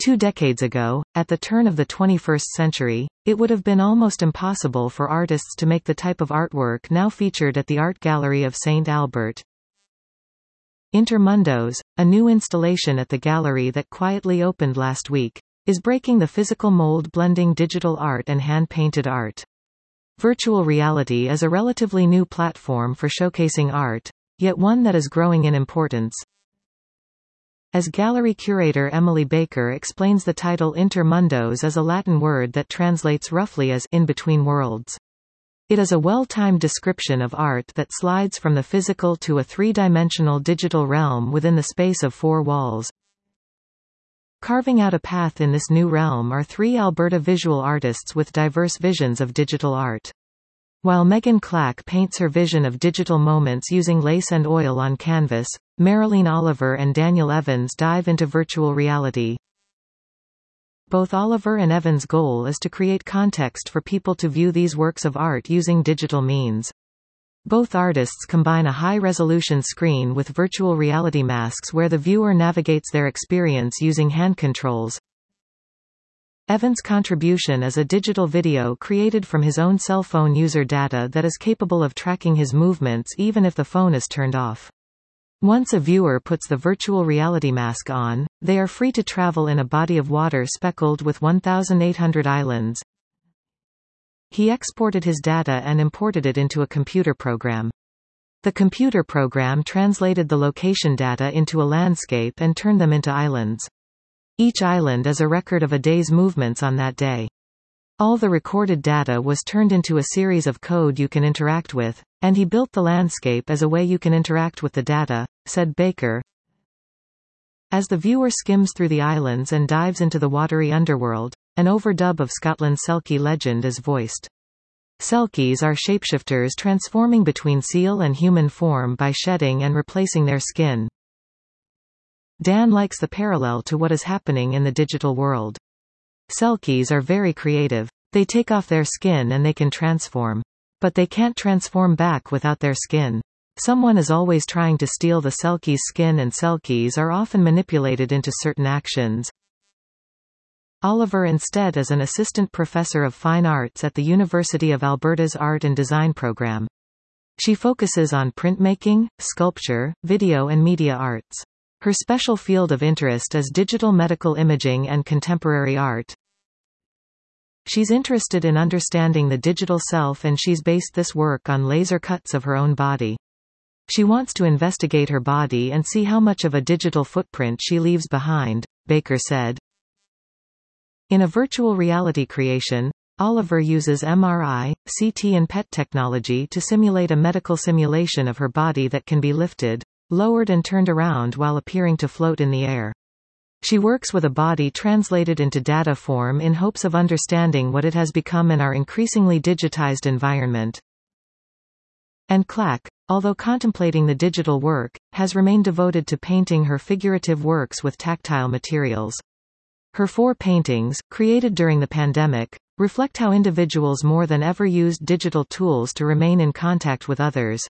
2 decades ago, at the turn of the 21st century, it would have been almost impossible for artists to make the type of artwork now featured at the Art Gallery of St. Albert. Intermundos, a new installation at the gallery that quietly opened last week, is breaking the physical mold, blending digital art and hand-painted art. Virtual reality is a relatively new platform for showcasing art, yet one that is growing in importance. As gallery curator Emily Baker explains, the title Intermundos is a Latin word that translates roughly as in between worlds. It is a well-timed description of art that slides from the physical to a three-dimensional digital realm within the space of 4 walls. Carving out a path in this new realm are 3 Alberta visual artists with diverse visions of digital art. While Megan Clack paints her vision of digital moments using lace and oil on canvas, Marilyn Oliver and Daniel Evans dive into virtual reality. Both Oliver and Evans' goal is to create context for people to view these works of art using digital means. Both artists combine a high-resolution screen with virtual reality masks where the viewer navigates their experience using hand controls. Evans' contribution is a digital video created from his own cell phone user data that is capable of tracking his movements even if the phone is turned off. Once a viewer puts the virtual reality mask on, they are free to travel in a body of water speckled with 1,800 islands. He exported his data and imported it into a computer program. The computer program translated the location data into a landscape and turned them into islands. Each island is a record of a day's movements on that day. All the recorded data was turned into a series of code you can interact with, and he built the landscape as a way you can interact with the data, said Baker. As the viewer skims through the islands and dives into the watery underworld, an overdub of Scotland's Selkie legend is voiced. Selkies are shapeshifters transforming between seal and human form by shedding and replacing their skin. Dan likes the parallel to what is happening in the digital world. Selkies are very creative. They take off their skin and they can transform. But they can't transform back without their skin. Someone is always trying to steal the Selkie's skin, and Selkies are often manipulated into certain actions. Oliver instead is an assistant professor of fine arts at the University of Alberta's Art and Design program. She focuses on printmaking, sculpture, video and media arts. Her special field of interest is digital medical imaging and contemporary art. She's interested in understanding the digital self, and she's based this work on laser cuts of her own body. She wants to investigate her body and see how much of a digital footprint she leaves behind, Baker said. In a virtual reality creation, Oliver uses MRI, CT and PET technology to simulate a medical simulation of her body that can be lifted, lowered and turned around while appearing to float in the air. She works with a body translated into data form in hopes of understanding what it has become in our increasingly digitized environment. And Clack, although contemplating the digital work, has remained devoted to painting her figurative works with tactile materials. Her 4 paintings, created during the pandemic, reflect how individuals more than ever used digital tools to remain in contact with others.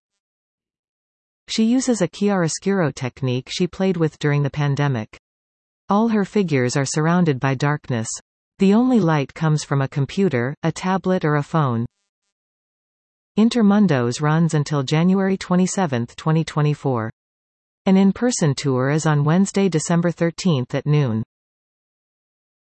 She uses a chiaroscuro technique she played with during the pandemic. All her figures are surrounded by darkness. The only light comes from a computer, a tablet or a phone. Intermundos runs until January 27, 2024. An in-person tour is on Wednesday, December 13 at noon.